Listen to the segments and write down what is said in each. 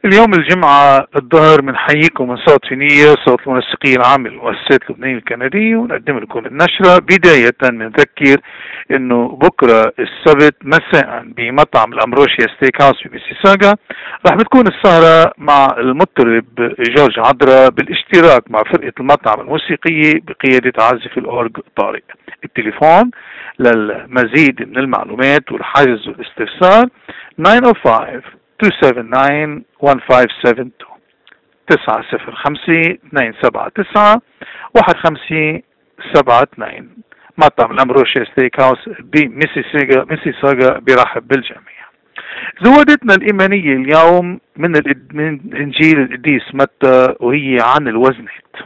اليوم الجمعة الظهر بنحييكم من صوت فينية، صوت المنسقية العام للمؤسسات اللبنانية الكندية، ونقدم لكم النشرة. بداية بنذكر انه بكرة السبت مساء بمطعم الامروشيا ستيك هاوس في ميسيساغا راح بتكون السهرة مع المطرب جورج عدرا بالاشتراك مع فرقة المطعم الموسيقية بقيادة عازف الأورج طارق. التليفون للمزيد من المعلومات والحجز والاستفسار 905 279 1572 905 279 1572. مطعم الأمروشيا ستيك هاوس بميسيساغا بيرحب بالجميع. زودتنا الإيمانية اليوم من إنجيل القديس متى، وهي عن الوزنات.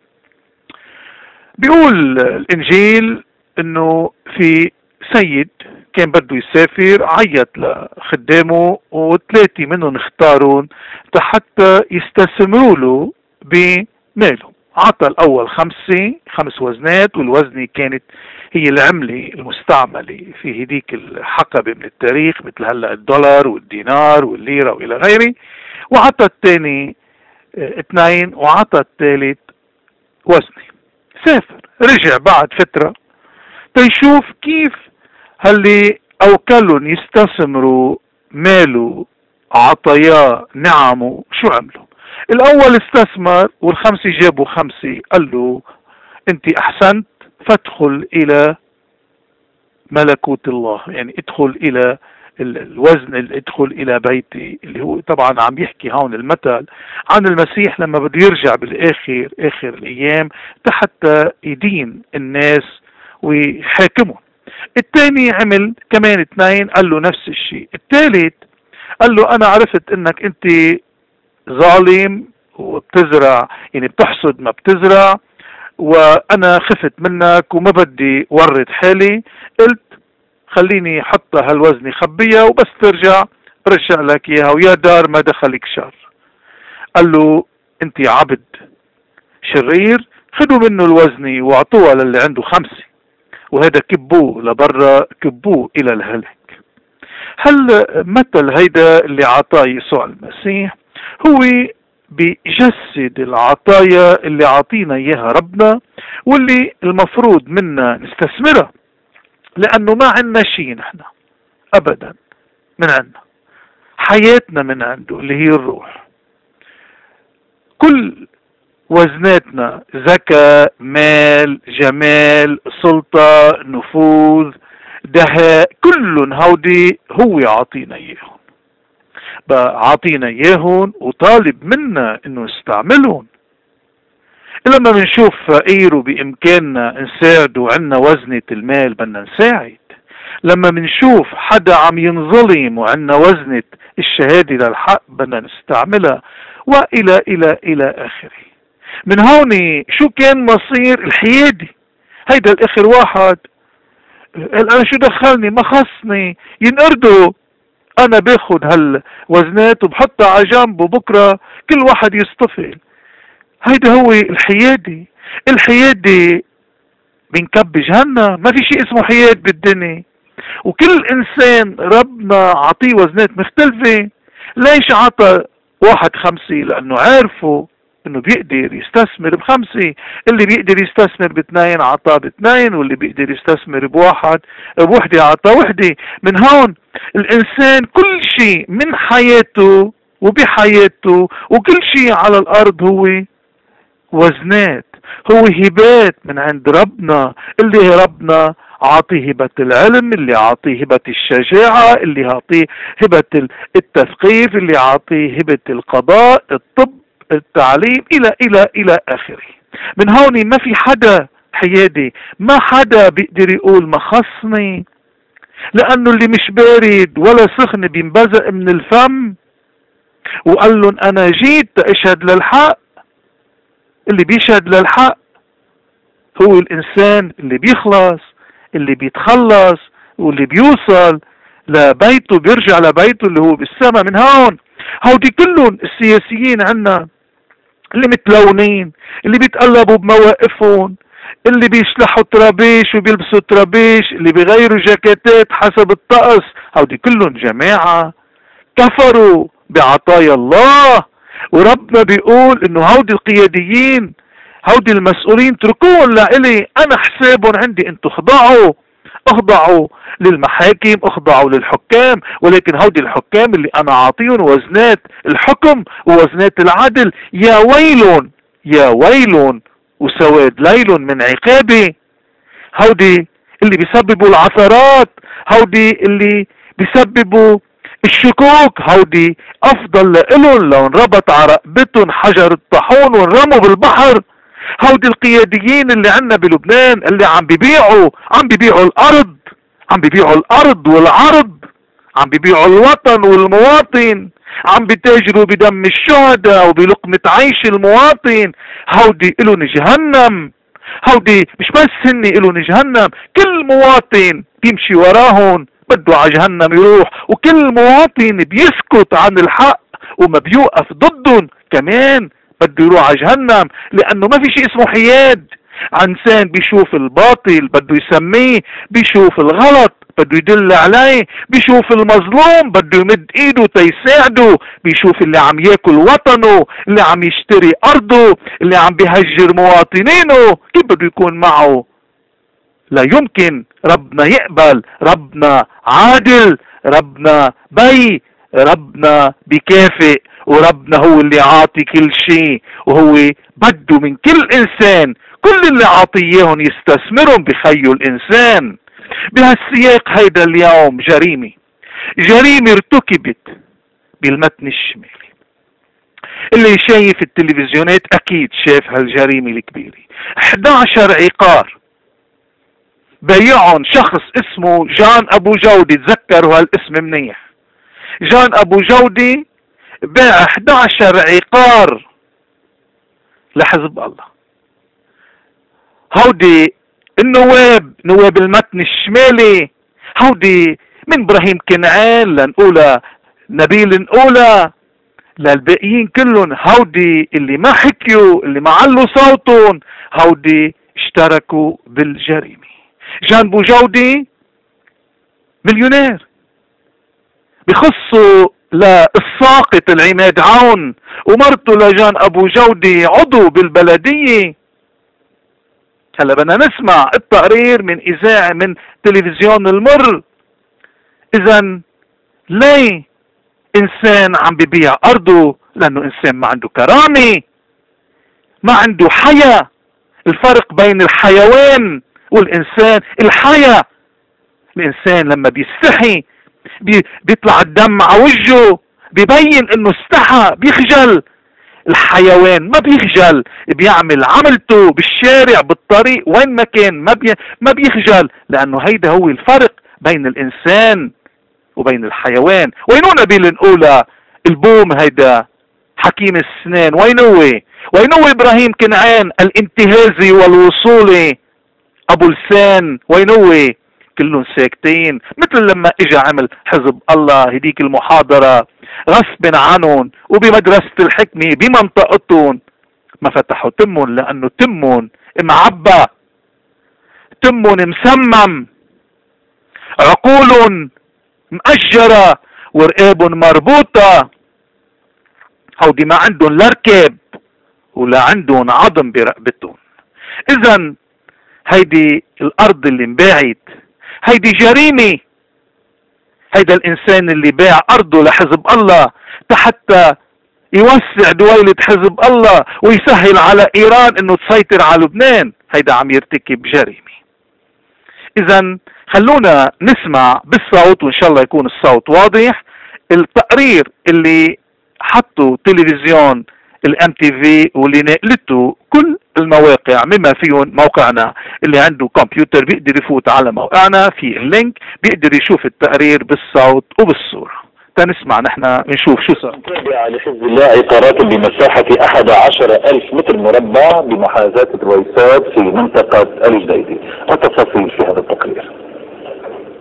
بيقول الإنجيل إنه في سيد كان بده يسافر، عيط لخدامه وثلاثة منهم اختارون حتى يستثمروا له بماله. عطى الأول 5 وزنات، والوزنة كانت هي العملة المستعملة في هديك الحقبة من التاريخ، مثل هلا الدولار والدينار والليرة وإلى غيره. وعطى الثاني 2، وعطى الثالث وزنة. سافر رجع بعد فترة تيشوف كيف هاللي أوكلهم يستثمروا ماله عطاياه نعمه شو عملوا. الأول استثمر والخمسة جابوا 5، قال له أنت أحسنت فادخل إلى ملكوت الله، يعني ادخل إلى الوزن، ادخل إلى بيتي، اللي هو طبعا عم يحكي هون المثل عن المسيح لما بده يرجع بالآخر آخر الأيام حتى يدين الناس ويحاكمهم. الثاني عمل كمان 2، قال له نفس الشيء. الثالث قال له أنا عرفت إنك أنت ظالم وبتزرع، يعني بتحصد ما بتزرع، وأنا خفت منك وما بدي ورط حالي، قلت خليني حط هالوزن خبيها وبس ترجع برجع لك إياها، ويا دار ما دخلك شر. قال له أنت عبد شرير، خدوا منه الوزن واعطوها للي عنده 5، وهذا كبوه لبرا، كبوه إلى الهلك. هل مثل هيدا اللي عطاه يسوع المسيح هو بيجسد العطايا اللي عطينا إياها ربنا، واللي المفروض منا نستثمرها، لأنه ما عنا شيء نحن أبدا من عنا، حياتنا من عنده اللي هي الروح. كل وزناتنا ذكاء، مال، جمال، سلطة، نفوذ، دهاء، كلهم هودي هو عاطينا اياهم، عاطينا اياهم وطالب منا انه نستعملهم. لما بنشوف فقير وبامكاننا نساعده وعنا وزنة المال بدنا نساعد. لما بنشوف حدا عم ينظلم وعنا وزنة الشهادة للحق بدنا نستعملها، والى الى الى اخره. من هون شو كان مصير الحيادي؟ هيدا الاخر واحد قال انا شو دخلني، ما خصني ينقردوا، انا باخد هالوزنات وبحطها على جنب وبكره كل واحد يصطفل. هيدا هو الحيادي. الحيادي بنكب جهنم، ما في شيء اسمه حياد بالدنيا. وكل انسان ربنا عطيه وزنات مختلفة. ليش عطى واحد 5؟ لانه عارفه انه بيقدر يستثمر ب5، اللي بيقدر يستثمر ب2 عطاه ب2، واللي بيقدر يستثمر بوحدة عطاه وحدة. من هون الانسان كل شيء من حياته وبحياته وكل شيء على الارض هو وزنات، هو هبات من عند ربنا، اللي ربنا عاطيه هبة العلم، اللي عاطيه هبة الشجاعة، اللي عاطيه هبة التثقيف، اللي عاطيه هبة القضاء، الطب، التعليم، إلى آخره. من هون ما في حدا حيادي، ما حدا بيقدر يقول ما خصني، لأنه اللي مش بارد ولا سخن بينبزق من الفم. وقال لهم أنا جيت أشهد للحق. اللي بيشهد للحق هو الإنسان اللي بيخلص، اللي بيتخلص، واللي بيوصل لبيته، بيرجع لبيته اللي هو بالسماء. من هون هودي كلهم السياسيين عنا اللي متلونين، اللي بيتقلبوا بمواقفهم، اللي بيشلحوا طرابيش وبيلبسوا طرابيش، اللي بيغيروا جاكيتات حسب الطقس، هودي كلهم جماعة كفروا بعطايا الله. وربنا بيقول انه هودي القياديين، هودي المسؤولين تركوهم لإلي، انا حسابهم عندي، انتوا اخضعوا للمحاكم، اخضعوا للحكام، ولكن هودي الحكام اللي انا عاطيهم وزنات الحكم ووزنات العدل، يا ويل وسواد ليل من عقابي. هودي اللي بيسببوا العثرات، هودي اللي بيسببوا الشكوك، هودي افضل لإلهم لو انربط على رقبتهم حجر الطاحون وانرموا بالبحر. هودي القياديين اللي عنا بلبنان اللي عم بيبيعوا الارض والعرض، عم بيبيعوا الوطن والمواطن، عم بيتاجروا بدم الشهداء وبلقمة عيش المواطن. هودي إلهم جهنم، هودي مش بس هن إلهم جهنم، كل مواطن بيمشي وراهم بده على جهنم يروح، وكل مواطن بيسكت عن الحق وما بيوقف ضدهم كمان بده يروح على جهنم، لأنه ما في شيء اسمه حياد. انسان بيشوف الباطل بده يسميه، بيشوف الغلط بده يدل عليه، بيشوف المظلوم بده يمد ايده تيساعده، بيشوف اللي عم ياكل وطنه، اللي عم يشتري ارضه، اللي عم بيهجر مواطنينه، كيف بده يكون معه؟ لا يمكن. ربنا يقبل، ربنا عادل، ربنا ربنا بيكافئ، وربنا هو اللي عاطي كل شيء، وهو بده من كل انسان كل اللي عاطيهم يستثمرهم بخيه الانسان. بهالسياق هيدا اليوم جريمة ارتكبت بالمتن الشمالي. اللي شايف التلفزيونات اكيد شاف هالجريمة الكبيرة. 11 عقار بيعهم شخص اسمه جان ابو جودي، تذكروا هالاسم منيح. جان ابو جودي باع 11 عقار لحزب الله. هودي نواب المتن الشمالي، هودي من ابراهيم كنعان لنقولها نبيل نقولها للباقيين كلهم، هودي اللي ما حكيوا، اللي ما علوا صوتهم، هودي اشتركوا بالجريمة. جان ابو جودي مليونير، بخصوا للساقط العماد عون ومرته لجان ابو جودي عضو بالبلدية. هلا بدنا نسمع التقرير من اذاعة من تلفزيون المر. اذا ليه انسان عم ببيع ارضه؟ لانه انسان ما عنده كرامة، ما عنده حياة. الفرق بين الحيوان والانسان الحياة. الانسان لما بيستحي بيطلع الدم على وجهه، بيبين انه استحى، بيخجل. الحيوان ما بيخجل، بيعمل عملته بالشارع بالطريق وين ما كان، ما بيخجل، لانه هيدا هو الفرق بين الانسان وبين الحيوان. وينو نبيل نقولها البوم هيدا حكيم السنان؟ وينو ابراهيم كنعان الانتهازي والوصولي ابو لسان؟ وينو؟ كلهم ساكتين. مثل لما اجى عمل حزب الله هديك المحاضرة غصب عنهم وبمدرسة الحكمة بمنطقتهم، ما فتحوا تمهم، لانه تمهم معبى، تمهم مسمم، عقولهم مأجرة ورقابهم مربوطة. هودي ما عندهم لا ركاب ولا عندهم عظم برقبتهم. اذا هيدي الارض اللي انباعت هيدي جريمة. هيدا الانسان اللي باع ارضه لحزب الله حتى يوسع دويلة حزب الله ويسهل على ايران انه تسيطر على لبنان، هيدا عم يرتكب جريمة. اذا خلونا نسمع بالصوت، وان شاء الله يكون الصوت واضح، التقرير اللي حطوا تلفزيون الMTV واللي نقلته كل المواقع بما فيهم موقعنا. اللي عنده كمبيوتر بيقدر يفوت على موقعنا في اللينك، بيقدر يشوف التقرير بالصوت وبالصورة. تنسمع نحن نشوف شو صار. لحزب الله عقارات بمساحة 11,000 متر مربع بمحاذاة الرويسات في منطقة الجديدي. التفاصيل في هذا التقرير.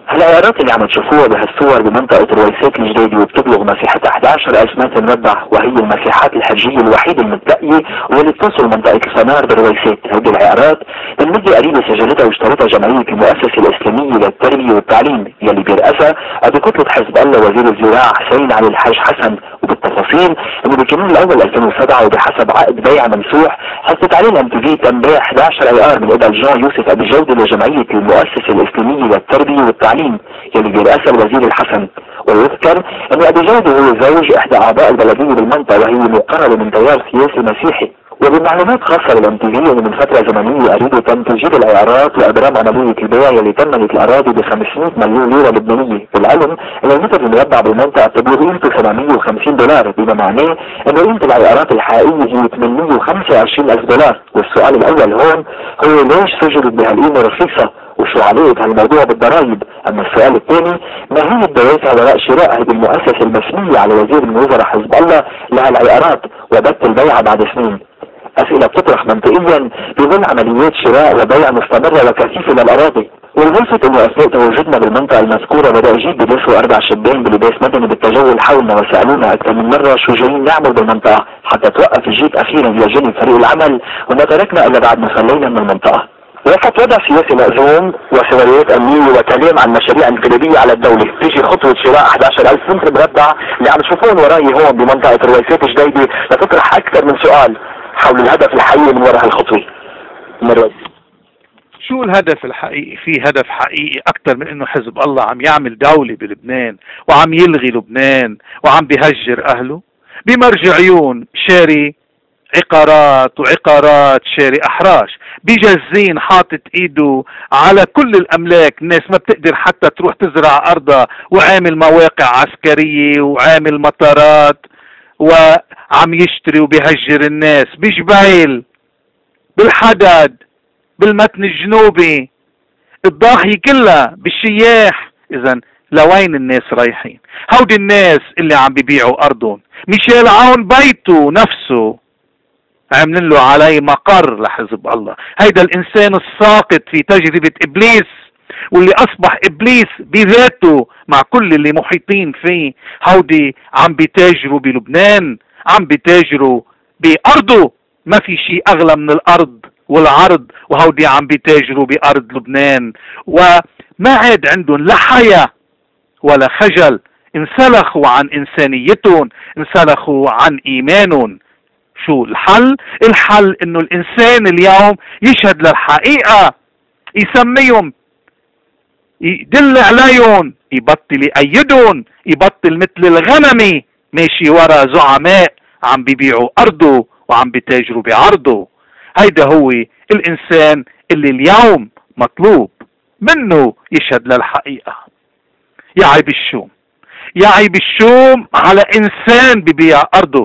العيارات اللي عم تشوفوها بهالصور بمنطقة رويسات الجديدة وبتبلغ مساحتها 11,000 متر مربع، وهي المساحات الحجية الوحيدة المتبقية واللي بتصل منطقة الفنار برويسات. هذه العيارات من مدة قريبة سجلتها واشترطها جمعية المؤسسة الإسلامية للتربية والتعليم يلي بيرأسها بكتلة حزب الله وزير الزراعة حسين علي الحاج حسن. وبالتفاصيل انه بكانون الاول 2007 وبحسب عقد بيع ممسوح حصلت عليه الMTV تم بيع 11 عيار من قبل جان يوسف ابي جودة لجمعية المؤسسة الإسلامية للتربية والتعليم يلي بيرأسها الوزير الحسن. ويذكر انه ابي جودة هو زوج احدى اعضاء البلدية بالمنطقة وهي مقربة من تيار سياسي مسيحي. وبمعلومات خاصة للMTV انه من فترة زمنية قريبة تم تسجيل العيارات وابرام عملية البيع يلي تمت الاراضي ب 500 مليون ليرة لبنانية. بالعلم ان المتر المربع بالمنطقة بتبلغ قيمته $750 بما معناه انه قيمة العيارات الحقيقية هي $825,000. والسؤال الاول هون هو ليش سجلت بهالقيمة رخيصة وشو علاقة هالموضوع بالضرائب؟ اما السؤال الثاني ما هي الدوافع وراء شراء هذه المؤسسة المسمية على وزير من وزراء حزب الله لهالعيارات وبث البيع بعد سنين؟ أسئلة بتطرح منطقيا بظل عمليات شراء وبيع مستمرة وكثيفة للأراضي. والملفت انه اثناء تواجدنا بالمنطقة المذكورة بدأ يجيب بدرسوا 4 شبان بلباس مدني بالتجول حولنا وسألونا اكثر من مرة شو جايين نعمل بالمنطقة حتى توقف الجيب اخيرا لجانب فريق العمل وما تركنا الا بعد ما خلينا من المنطقة. وقت وضع سياسي مأزوم وسيناريوهات امنية وكلام عن مشاريع انقلابية على الدولة تيجي خطوة شراء 11,000 متر مربع اللي عم تشوفون وراي هون بمنطقة رويسات الجديدة لتطرح اكثر من سؤال حول الهدف الحقيقي من وراء هالخطوة. شو الهدف الحقيقي؟ في هدف حقيقي اكثر من انه حزب الله عم يعمل دولة بلبنان وعم يلغي لبنان وعم بيهجر اهله. بمرجع عيون شاري عقارات وعقارات شاري احراش، بجزين حاطط ايده على كل الاملاك، الناس ما بتقدر حتى تروح تزرع ارضها، وعامل مواقع عسكرية وعامل مطارات وعم يشتري وبيهجر الناس بجبيل، بالحدد، بالمتن الجنوبي، الضاحية كلها، بالشياح. اذا لوين الناس رايحين؟ هودي الناس اللي عم بيبيعوا ارضهم. ميشيل عون بيته نفسه عاملين له عليه مقر لحزب الله. هيدا الانسان الساقط في تجربة ابليس واللي اصبح ابليس بذاته مع كل اللي محيطين فيه. هودي عم بيتاجروا بلبنان، عم بيتاجروا بارضه. ما في شيء اغلى من الارض والعرض، وهودي عم بيتاجروا بارض لبنان وما عاد عندهم لا حياة ولا خجل. انسلخوا عن انسانيتهم، انسلخوا عن ايمانهم. شو الحل؟ الحل انه الانسان اليوم يشهد للحقيقة، يسميهم، يدل عليهم، يبطل يأيدهم، يبطل مثل الغنمي ماشي ورا زعماء عم بيبيعوا ارضه وعم بيتاجروا بعرضه. هيدا هو الانسان اللي اليوم مطلوب منه يشهد للحقيقة. يعيب الشوم، يعيب الشوم على انسان ببيع ارضه.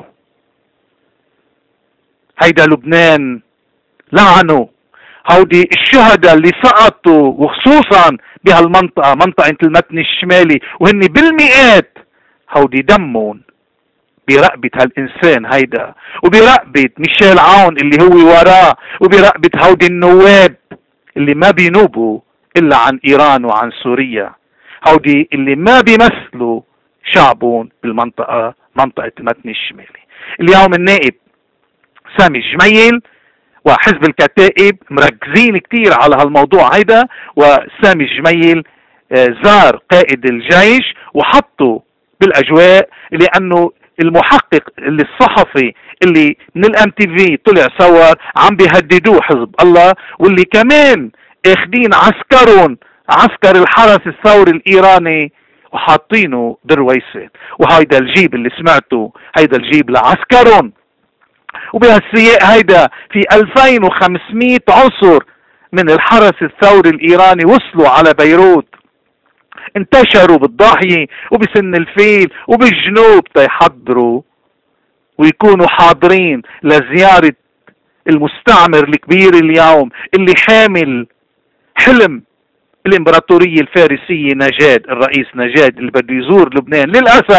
هيدا لبنان لعنه. هودي الشهداء اللي سقطوا وخصوصا بهالمنطقة، منطقة المتن الشمالي، وهن بالمئات، هودي دمون برقبة هالإنسان هيدا، وبرقبة ميشيل عون اللي هو وراه، وبرقبة هودي النواب اللي ما بينوبوا إلا عن إيران وعن سوريا. هودي اللي ما بيمثلوا شعبهم بالمنطقة، منطقة المتن الشمالي. اليوم النائب سامي الجميل وحزب الكتائب مركزين كتير على هالموضوع هيدا. وسامي الجميل زار قائد الجيش وحطه بالاجواء، لانه المحقق اللي الصحفي اللي من الMTV طلع صور عم بيهددوه حزب الله، واللي كمان اخدين عسكرهم، عسكر الحرس الثوري الايراني، وحاطينه بالرويسات. وهيدا الجيب اللي سمعته هيدا الجيب لعسكرهم. وبهالسياق هيدا في 2500 عنصر من الحرس الثوري الإيراني وصلوا على بيروت، انتشروا بالضاحية وبسن الفيل وبالجنوب تيحضروا ويكونوا حاضرين لزيارة المستعمر الكبير اليوم اللي حامل حلم الإمبراطورية الفارسية نجاد، الرئيس نجاد اللي بده يزور لبنان. للأسف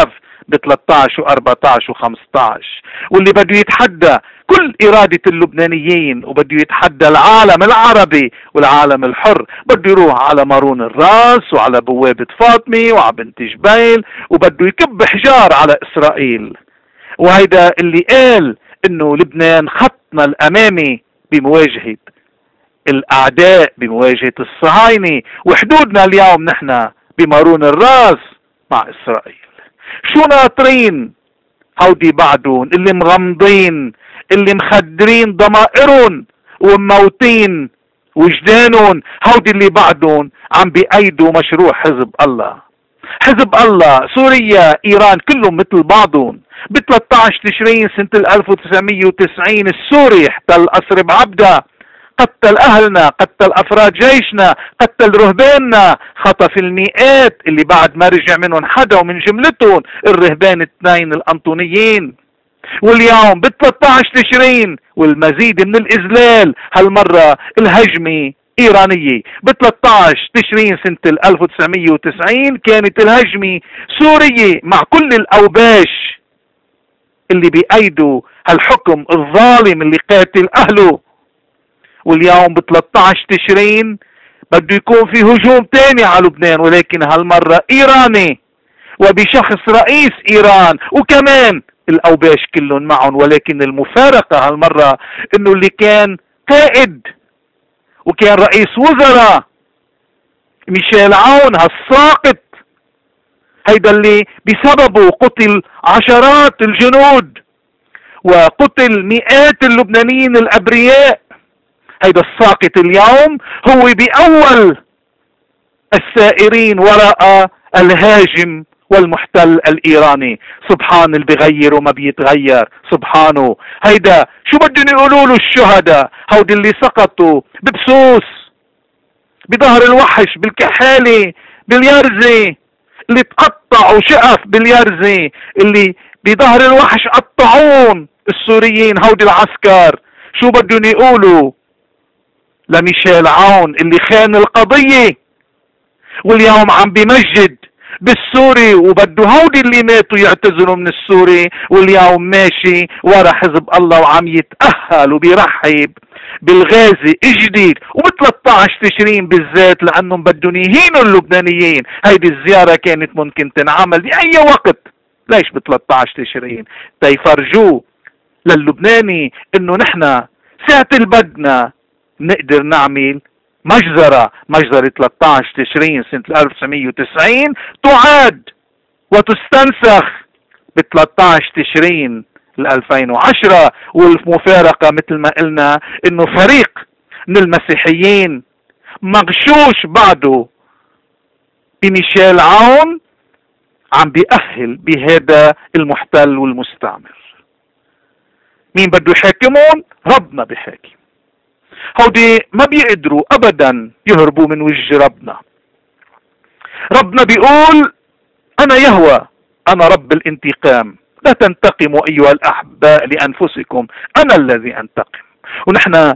ب 13 و14 و15، واللي بده يتحدى كل إرادة اللبنانيين وبده يتحدى العالم العربي والعالم الحر، بده يروح على مارون الراس وعلى بوابة فاطمي وعلى بنت جبيل وبده يكب حجار على إسرائيل. وهيدا اللي قال انه لبنان خطنا الامامي بمواجهة الاعداء، بمواجهة الصهاينة، وحدودنا اليوم نحن بمارون الراس مع اسرائيل. شو ناطرين هودي بعدهم اللي مغمضين، اللي مخدرين ضمائرهم وموتين وجدانهم؟ هودي اللي بعدهم عم بيأيدوا مشروع حزب الله. حزب الله، سوريا، ايران، كلهم مثل بعضهم. ب 13 تشرين سنة 1990 السوري احتل قصر بعبدة، قتل اهلنا، قتل افراد جيشنا، قتل رهباننا، خطف المئات اللي بعد ما رجع منهم حدا، ومن جملتهم الرهبان الثنين الانطونيين. واليوم ب 13 تشرين والمزيد من الاذلال، هالمرة الهجمة ايرانية. ب 13 تشرين سنة 1990 كانت الهجمة سورية مع كل الاوباش اللي بيأيدوا هالحكم الظالم اللي قاتل اهله. واليوم ب 13 تشرين بده يكون في هجوم تاني على لبنان، ولكن هالمرة ايراني وبشخص رئيس ايران وكمان الاوباش كلهم معهم. ولكن المفارقة هالمرة انه اللي كان قائد وكان رئيس وزراء ميشيل عون هالساقط، هيدا اللي بسببه قتل عشرات الجنود وقتل مئات اللبنانيين الابرياء، هيدا الساقط اليوم هو بأول السائرين وراء الهاجم والمحتل الإيراني. سبحان اللي بغير وما بيتغير، سبحانه. هيدا شو بدهم يقولوا له الشهداء؟ هودي اللي سقطوا ببسوس، بظهر الوحش، بالكحالة، باليرزة، اللي تقطعوا شقف باليرزة، اللي بظهر الوحش قطعون السوريين، هودي العسكر. شو بدهم يقولوا لميشيل عون اللي خان القضية واليوم عم بمجد بالسوري، وبده هودي اللي ماتوا يعتذروا من السوري، واليوم ماشي ورا حزب الله وعم يتأهل وبيرحب بالغازي الجديد. وب 13 تشرين بالذات لانهم بدهم يهينوا اللبنانيين. هيدي الزيارة كانت ممكن تنعمل بأي وقت، ليش ب 13 تشرين؟ تيفرجوه للبناني انه نحن ساعة البدنا نقدر نعمل مجزرة 13 تشرين سنة 1990 تعاد وتستنسخ ب 13 تشرين 2010. والمفارقة مثل ما قلنا انه فريق من المسيحيين مغشوش بعده بميشيل عون عم بيأهل بهذا المحتل والمستعمر. مين بده يحاكمون؟ ربنا بيحاكم. هودي ما بيقدروا ابدا يهربوا من وجه ربنا. ربنا بيقول انا يهوى، انا رب الانتقام، لا تنتقموا ايها الاحباء لانفسكم، انا الذي انتقم. ونحن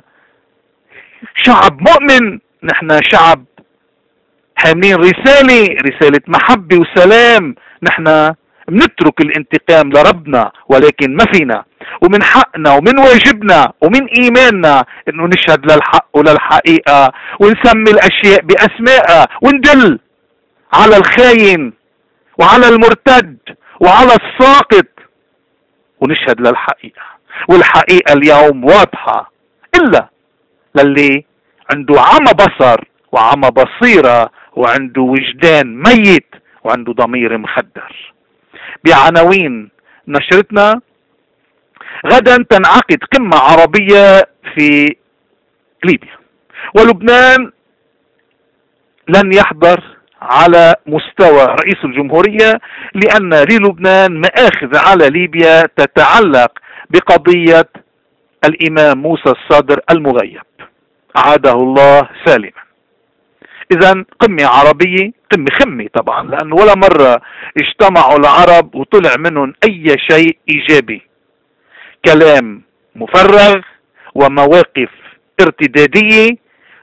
شعب مؤمن، نحن شعب حاملين رسالة محبة وسلام. نحن بنترك الانتقام لربنا، ولكن ما فينا، ومن حقنا ومن واجبنا ومن ايماننا انه نشهد للحق وللحقيقة، ونسمي الاشياء باسمائها، وندل على الخاين وعلى المرتد وعلى الساقط، ونشهد للحقيقة. والحقيقة اليوم واضحة الا للي عنده عمى بصر وعمى بصيرة وعنده وجدان ميت وعنده ضمير مخدر. بعناوين نشرتنا: غدا تنعقد قمة عربية في ليبيا، ولبنان لن يحضر على مستوى رئيس الجمهورية، لأن للبنان مآخذ على ليبيا تتعلق بقضية الإمام موسى الصدر المغيب أعاده الله سالما. إذا قمة عربية، قمة خمة طبعا، لأنه ولا مرة اجتمعوا العرب وطلع منهم أي شيء إيجابي. كلام مفرغ ومواقف ارتدادية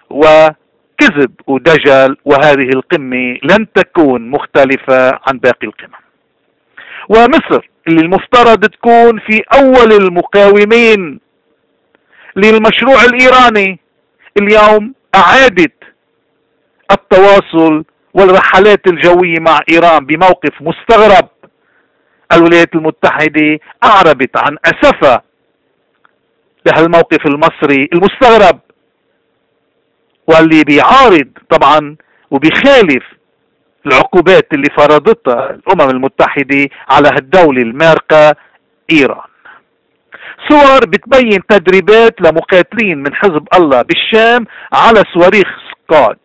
وكذب ودجل، وهذه القمة لن تكون مختلفة عن باقي القمم. ومصر اللي المفترض تكون في أول المقاومين للمشروع الإيراني اليوم أعادت التواصل والرحلات الجوية مع إيران بموقف مستغرب. الولايات المتحدة أعربت عن أسفها لهالموقف المصري المستغرب، واللي بيعارض طبعا وبيخالف العقوبات اللي فرضتها الأمم المتحدة على هالدولة المارقة إيران. صور بتبين تدريبات لمقاتلين من حزب الله بالشام على صواريخ سكاد.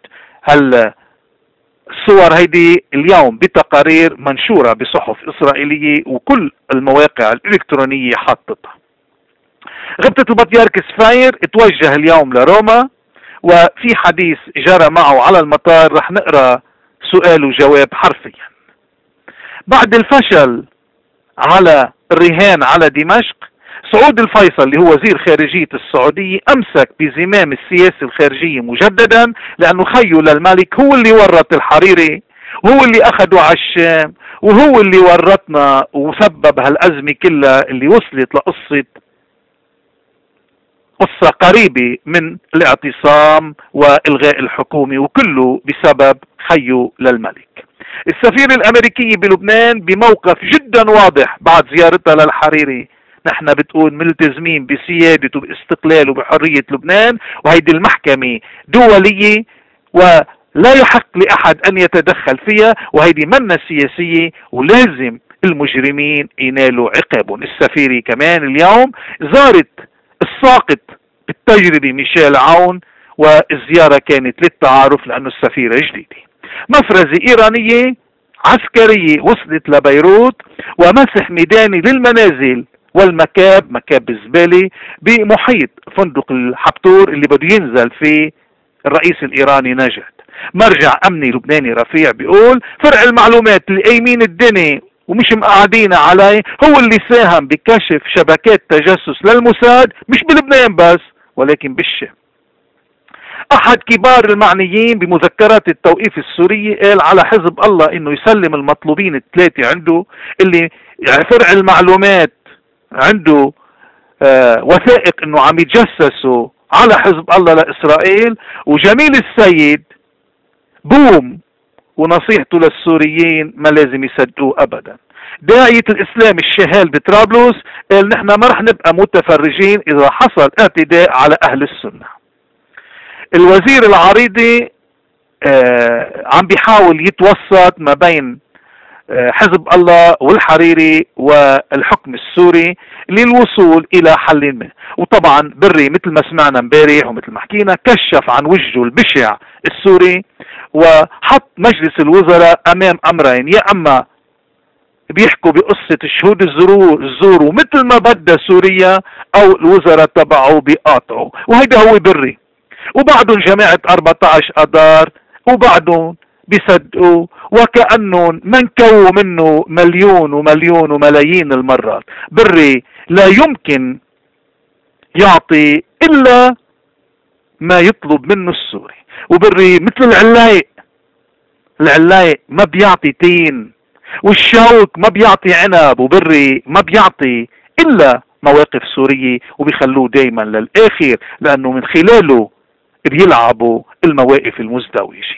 الصور هيدي اليوم بتقارير منشورة بصحف إسرائيلية وكل المواقع الإلكترونية حاطتها. غبطة البطريرك سفاير اتوجه اليوم لروما، وفي حديث جرى معه على المطار رح نقرأ سؤال وجواب حرفيا. بعد الفشل على الرهان على دمشق، سعود الفيصل اللي هو وزير خارجية السعودية أمسك بزمام السياسة الخارجية مجددا، لأنه خيه للملك هو اللي ورط الحريري وهو اللي أخده على الشام وهو اللي ورطنا وسبب هالأزمة كلها اللي وصلت لقصة قصة قريبة من الاعتصام والغاء الحكومة، وكله بسبب خيه للملك. السفير الأمريكي بلبنان بموقف جدا واضح بعد زيارتها للحريري، نحن بتقول ملتزمين بسيادة وباستقلال وبحرية لبنان، وهيدي المحكمة دولية ولا يحق لأحد أن يتدخل فيها، وهيدي منة سياسية ولازم المجرمين ينالوا عقابهم. السفيرة كمان اليوم زارت الساقط بالتجربة ميشيل عون، والزيارة كانت للتعارف لأنه السفيرة جديدة. مفرزة إيرانية عسكرية وصلت لبيروت ومسح ميداني للمنازل والمكاب، مكاب الزبالة بمحيط فندق الحبتور اللي بده ينزل فيه الرئيس الإيراني نجد. مرجع أمني لبناني رفيع بيقول فرع المعلومات اللي قايمين الدنيا ومش مقعدين عليه هو اللي ساهم بكشف شبكات تجسس للموساد، مش بلبنان بس ولكن بالشام. أحد كبار المعنيين بمذكرات التوقيف السورية قال على حزب الله إنه يسلم المطلوبين الثلاثة عنده، اللي يعني فرع المعلومات عنده وثائق إنه عم يتجسسوا على حزب الله لإسرائيل، وجميل السيد بوم ونصيحته للسوريين ما لازم يصدقوه أبدا. داعية الإسلام الشهال بطرابلس قال نحن ما رح نبقى متفرجين إذا حصل اعتداء على أهل السنة. الوزير العريضي عم بيحاول يتوسط ما بين حزب الله والحريري والحكم السوري للوصول إلى حل ما. وطبعا بري مثل ما سمعنا امبارح ومثل ما حكينا كشف عن وجهه البشع السوري، وحط مجلس الوزراء أمام أمرين، يا أما بيحكوا بقصة الشهود الزور ومثل ما بدها سوريا، أو الوزراء تبعه بيقاطعوا، وهيدا هو بري. وبعدهم جماعة 14 أدار وبعدهم بيصدقوا وكأنهم منكوا منه مليون ومليون وملايين المرات. بري لا يمكن يعطي إلا ما يطلب منه السوري، وبري مثل العلايق ما بيعطي تين، والشوك ما بيعطي عنب، وبري ما بيعطي إلا مواقف سورية وبيخلوه دايما للآخر، لأنه من خلاله بيلعبوا المواقف المزدوجة.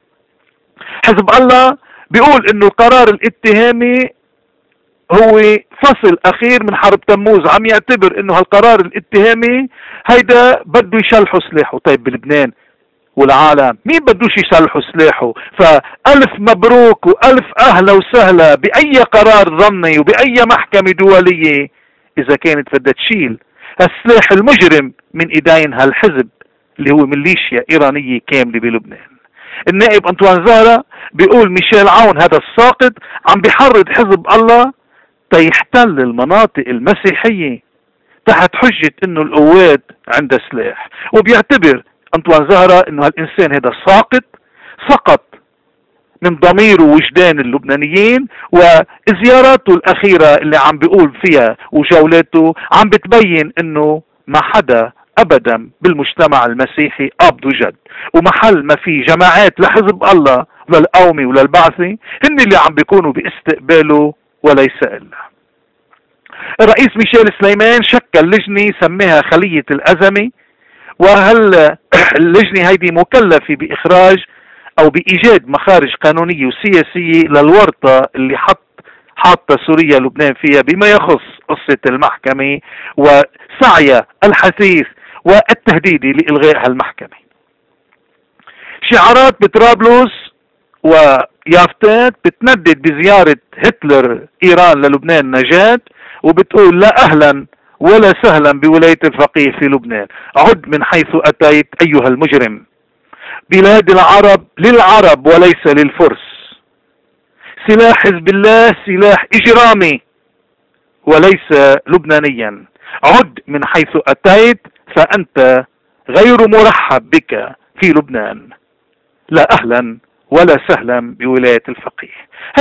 حزب الله بيقول انه القرار الاتهامي هو فصل اخير من حرب تموز، عم يعتبر انه هالقرار الاتهامي هيدا بده يشلحوا سلاحه. طيب بلبنان والعالم مين بدوش يشلحوا سلاحه؟ فألف مبروك وألف أهلا وسهلا بأي قرار ضمني وبأي محكمة دولية إذا كانت بدها تشيل السلاح المجرم من إيدين هالحزب اللي هو ميليشيا إيرانية كاملة بلبنان. النائب أنطوان زهرة بيقول ميشيل عون هذا الساقط عم بيحرض حزب الله تيحتل المناطق المسيحية تحت حجة انه القوات عندها سلاح، وبيعتبر أنطوان زهرة انه هالإنسان هذا سقط من ضمير ووجدان اللبنانيين، وزياراته الأخيرة اللي عم بيقول فيها وجولاته عم بتبين انه ما حدا ابدا بالمجتمع المسيحي قابضوا جد، ومحل ما في جماعات لحزب الله وللقومي وللبعثي هن اللي عم بيكونوا باستقباله وليس إلا. الرئيس ميشيل سليمان شكل لجنة سميها خلية الأزمة، وهل اللجنة هيدي مكلفة بإخراج أو بإيجاد مخارج قانونية وسياسية للورطة اللي حاطة سوريا لبنان فيها بما يخص قصة المحكمة وسعيها الحثيث والتهديدي لإلغاء هالمحكمة. شعارات بطرابلس ويافتات بتندد بزيارة هتلر إيران للبنان نجاة، وبتقول لا أهلا ولا سهلا بولاية الفقيه في لبنان، عد من حيث أتيت أيها المجرم. بلاد العرب للعرب وليس للفرس. سلاح حزب الله سلاح إجرامي وليس لبنانيا، عد من حيث أتيت فأنت غير مرحب بك في لبنان. لا أهلا ولا سهلا بولاية الفقيه.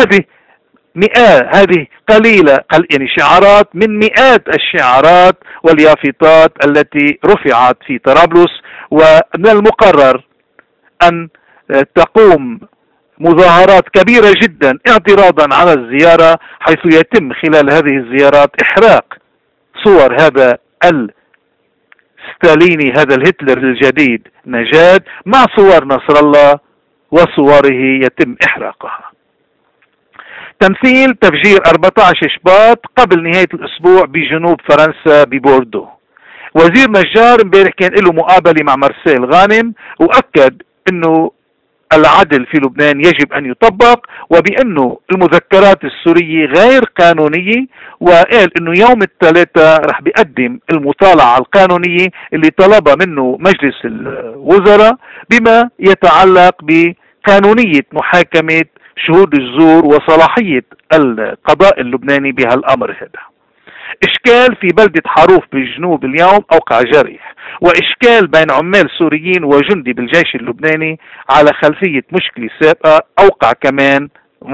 هذه قليلة يعني شعارات من مئات الشعارات واليافطات التي رفعت في طرابلس، ومن المقرر أن تقوم مظاهرات كبيرة جدا اعتراضا على الزيارة، حيث يتم خلال هذه الزيارات إحراق صور هذا الستاليني، هذا الهتلر الجديد نجاد، مع صور نصر الله وصوره يتم إحراقها. تمثيل تفجير 14 شباط قبل نهاية الأسبوع بجنوب فرنسا ببوردو. وزير نجار امبارح كان له مقابلة مع مرسيل غانم، وأكد أنه العدل في لبنان يجب أن يطبق، وبأنه المذكرات السورية غير قانونية، وقال أنه يوم الثلاثاء رح بيقدم المطالعة القانونية اللي طلبها منه مجلس الوزراء بما يتعلق بقانونية محاكمة شهود الزور وصلاحية القضاء اللبناني بهالأمر هذا. إشكال في بلدة حروف بالجنوب اليوم أوقع جريح، وإشكال بين عمال سوريين وجندي بالجيش اللبناني على خلفية مشكلة سابقة أوقع كمان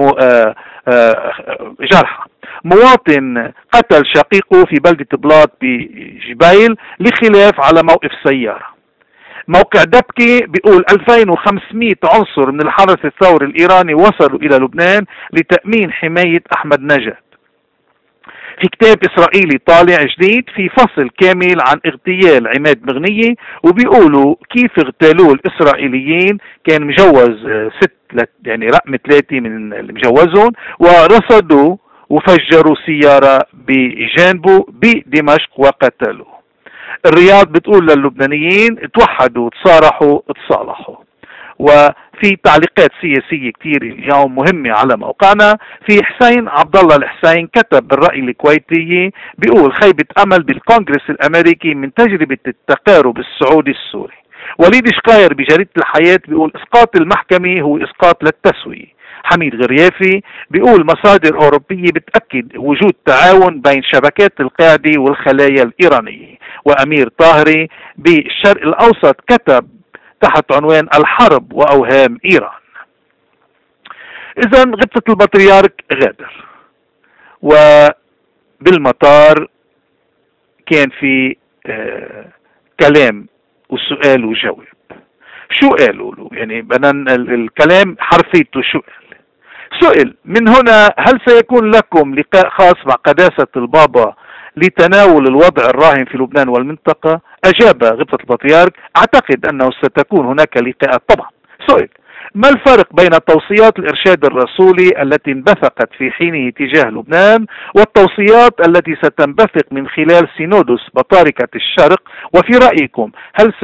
جرحى. مواطن قتل شقيقه في بلدة بلاط بجبايل لخلاف على موقف سيارة. موقع دبكة بيقول 2500 عنصر من الحرس الثوري الإيراني وصلوا إلى لبنان لتأمين حماية أحمد نجاد. في كتاب إسرائيلي طالع جديد في فصل كامل عن اغتيال عماد مغنية، وبيقولوا كيف اغتالوه الإسرائيليين. كان مجوز يعني رقم 3 من اللي مجوزهم، ورصدوا وفجروا سيارة بجانبه بدمشق وقتلوه. الرياض بتقول للبنانيين توحدوا تصارحوا تصالحوا. وفي تعليقات سياسية كتير اليوم مهمة على موقعنا. في حسين عبد الله الحسين كتب بالرأي الكويتي بيقول خيبة أمل بالكونغرس الأمريكي من تجربة التقارب السعودي السوري. وليد شقاير بجريدة الحياة بيقول إسقاط المحكمة هو إسقاط للتسوية. حميد غريافي بيقول مصادر أوروبية بتأكد وجود تعاون بين شبكات القاعدة والخلايا الإيرانية. وأمير طاهري بالشرق الأوسط كتب تحت عنوان الحرب وأوهام إيران. إذن غبطة البطريرك غادر، وبالمطار كان في كلام وسؤال وجواب. شو قالوا له؟ يعني بدنا الكلام حرفيته شو قال. سئل من هنا هل سيكون لكم لقاء خاص مع قداسة البابا لتناول الوضع الراهن في لبنان والمنطقة؟ أجاب غبطة البطريرك أعتقد أنه ستكون هناك لقاءات. طبعا سئل ما الفرق بين توصيات الإرشاد الرسولي التي انبثقت في حينه تجاه لبنان والتوصيات التي ستنبثق من خلال سينودوس بطاركة الشرق، وفي رأيكم هل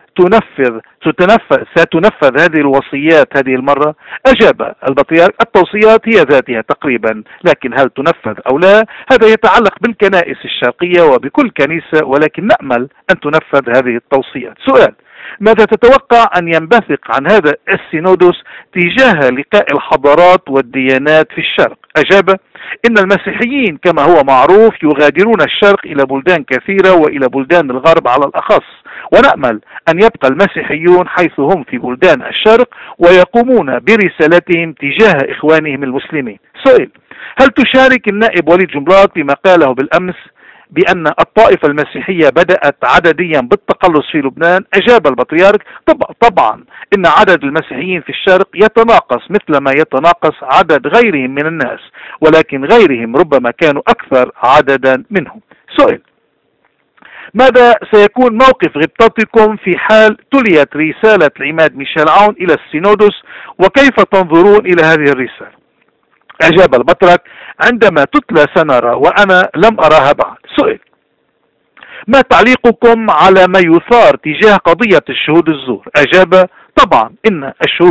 ستنفذ هذه الوصيات هذه المرة؟ أجاب البطريرك التوصيات هي ذاتها تقريبا، لكن هل تنفذ أو لا هذا يتعلق بالكنائس الشرقية وبكل كنيسة، ولكن نأمل أن تنفذ هذه التوصيات. سؤال ماذا تتوقع أن ينبثق عن هذا السينودوس تجاه لقاء الحضارات والديانات في الشرق؟ أجاب إن المسيحيين كما هو معروف يغادرون الشرق إلى بلدان كثيرة وإلى بلدان الغرب على الأخص، ونأمل أن يبقى المسيحيون حيث هم في بلدان الشرق ويقومون برسالتهم تجاه إخوانهم المسلمين. سؤال هل تشارك النائب وليد جنبلاط بما قاله بالأمس بأن الطائفة المسيحية بدأت عدديا بالتقلص في لبنان، أجاب البطريرك طبعا إن عدد المسيحيين في الشرق يتناقص مثل ما يتناقص عدد غيرهم من الناس، ولكن غيرهم ربما كانوا أكثر عددا منهم. سؤال: ماذا سيكون موقف غبطتكم في حال تليت رسالة العماد ميشيل عون إلى السينودوس، وكيف تنظرون إلى هذه الرسالة؟ أجاب البطرك: عندما تتلى سنرى، وأنا لم أراها بعد. سؤال: ما تعليقكم على ما يثار تجاه قضية الشهود الزور؟ أجاب: طبعا إن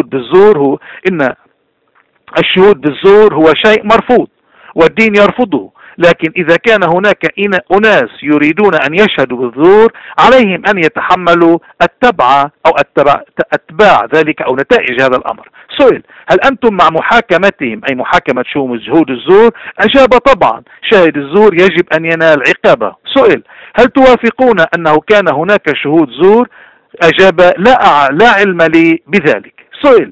الشهود بالزور هو شيء مرفوض والدين يرفضه، لكن إذا كان هناك أناس يريدون أن يشهدوا بالزور عليهم أن يتحملوا أتباع ذلك أو نتائج هذا الأمر. سؤال: هل أنتم مع محاكمتهم أي محاكمة شهود الزور؟ أجاب: طبعا، شاهد الزور يجب أن ينال عقابه. سؤال: هل توافقون أنه كان هناك شهود زور؟ أجاب: لا علم لي بذلك. سؤال: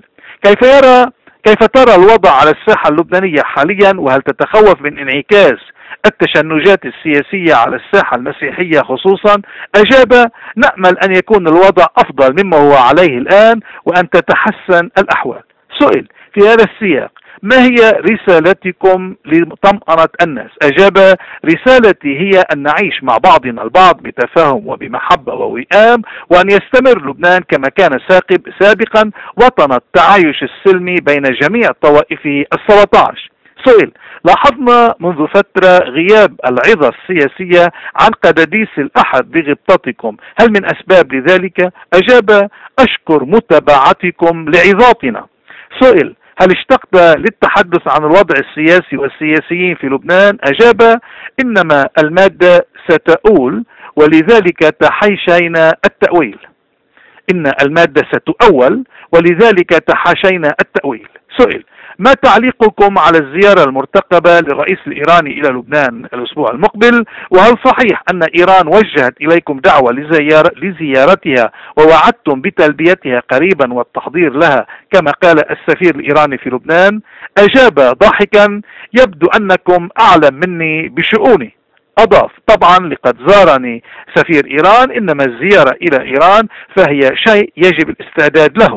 كيف ترى الوضع على الساحة اللبنانية حاليا، وهل تتخوف من انعكاس التشنجات السياسية على الساحة المسيحية خصوصا؟ أجاب: نأمل أن يكون الوضع أفضل مما هو عليه الآن وأن تتحسن الأحوال. سئل في هذا السياق: ما هي رسالتكم لطمأنة الناس؟ أجاب: رسالتي هي أن نعيش مع بعضنا البعض بتفاهم وبمحبة ووئام، وأن يستمر لبنان كما كان سابقا وطن التعايش السلمي بين جميع طوائفه 17. سئل: لاحظنا منذ فترة غياب العظة السياسية عن قداديس الأحد بغبطتكم، هل من أسباب لذلك؟ أجاب: أشكر متابعتكم لعظاتنا. سئل: هل اشتقت للتحدث عن الوضع السياسي والسياسيين في لبنان؟ أجاب: إنما المادة ستؤول ولذلك تحاشينا التأويل. إن المادة ستؤول ولذلك تحاشينا التأويل. سئل: ما تعليقكم على الزيارة المرتقبة للرئيس الإيراني إلى لبنان الأسبوع المقبل؟ وهل صحيح أن إيران وجهت إليكم دعوة لزيارتها ووعدتم بتلبيتها قريبا والتحضير لها كما قال السفير الإيراني في لبنان؟ أجاب ضاحكا: يبدو أنكم أعلم مني بشؤوني. أضاف: طبعا لقد زارني سفير إيران، إنما الزيارة إلى إيران فهي شيء يجب الاستعداد له.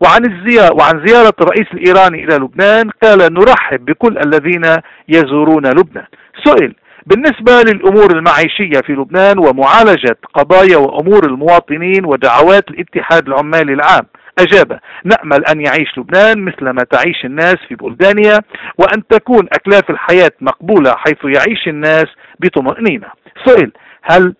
وعن زيارة الرئيس الإيراني إلى لبنان قال: نرحب بكل الذين يزورون لبنان. سئل: بالنسبة للأمور المعيشية في لبنان ومعالجة قضايا وأمور المواطنين ودعوات الاتحاد العمالي العام، أجاب: نأمل أن يعيش لبنان مثل ما تعيش الناس في بلدانها، وأن تكون أكلاف الحياة مقبولة حيث يعيش الناس بطمأنينة. سئل: هل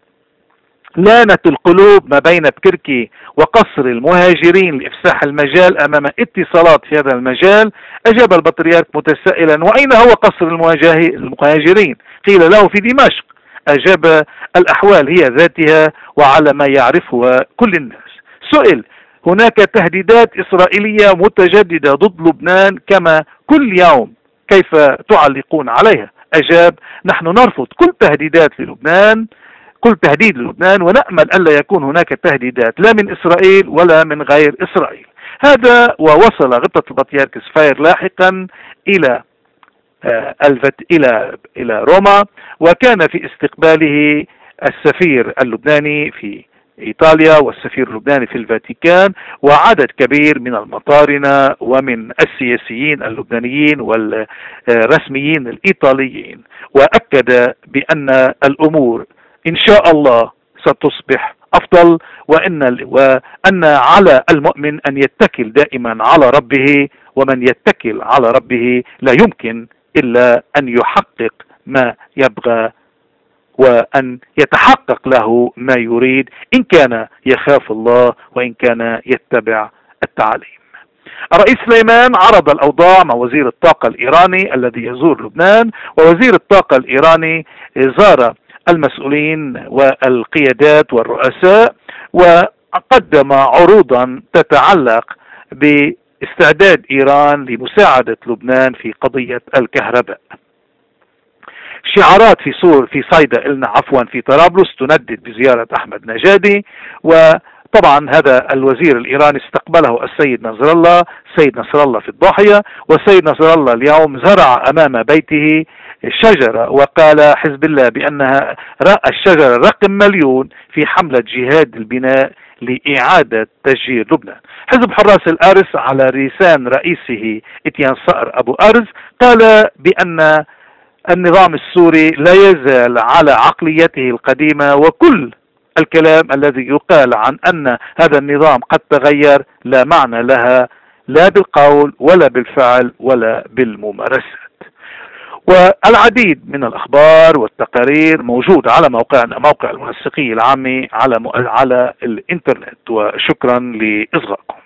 لانت القلوب ما بين بكركي وقصر المهاجرين لإفساح المجال أمام اتصالات في هذا المجال؟ أجاب البطريرك متسائلا: وأين هو قصر المهاجرين؟ قيل له: في دمشق. أجاب: الأحوال هي ذاتها وعلى ما يعرفها كل الناس. سئل: هناك تهديدات إسرائيلية متجددة ضد لبنان كما كل يوم، كيف تعلقون عليها؟ أجاب: نحن نرفض كل تهديد للبنان، ونأمل ألا يكون هناك تهديدات لا من إسرائيل ولا من غير إسرائيل. هذا ووصل غبطة البطريرك سفير لاحقا إلى روما، وكان في استقباله السفير اللبناني في إيطاليا والسفير اللبناني في الفاتيكان وعدد كبير من المطارنة ومن السياسيين اللبنانيين والرسميين الإيطاليين، وأكد بأن الأمور إن شاء الله ستصبح أفضل، وأن على المؤمن أن يتكل دائما على ربه، ومن يتكل على ربه لا يمكن إلا أن يحقق ما يبغى وأن يتحقق له ما يريد إن كان يخاف الله وإن كان يتبع التعاليم. الرئيس سليمان عرض الأوضاع مع وزير الطاقة الإيراني الذي يزور لبنان، ووزير الطاقة الإيراني زار المسؤولين والقيادات والرؤساء وقدم عروضا تتعلق باستعداد إيران لمساعدة لبنان في قضية الكهرباء. شعارات في صيدا في طرابلس تندد بزيارة أحمد نجادي، وطبعا هذا الوزير الإيراني استقبله السيد نصر الله في الضاحية، والسيد نصر الله اليوم زرع أمام بيته الشجرة، وقال حزب الله بأنها الشجرة رقم مليون في حملة جهاد البناء لإعادة تشجير لبنان. حزب حراس الأرز على لسان رئيسه إتيان صقر أبو أرز قال بأن النظام السوري لا يزال على عقليته القديمة، وكل الكلام الذي يقال عن أن هذا النظام قد تغير لا معنى لها، لا بالقول ولا بالفعل ولا بالممارسات. والعديد من الأخبار والتقارير موجودة على موقع المنسقية العامة على الإنترنت. وشكرا لإصغائكم.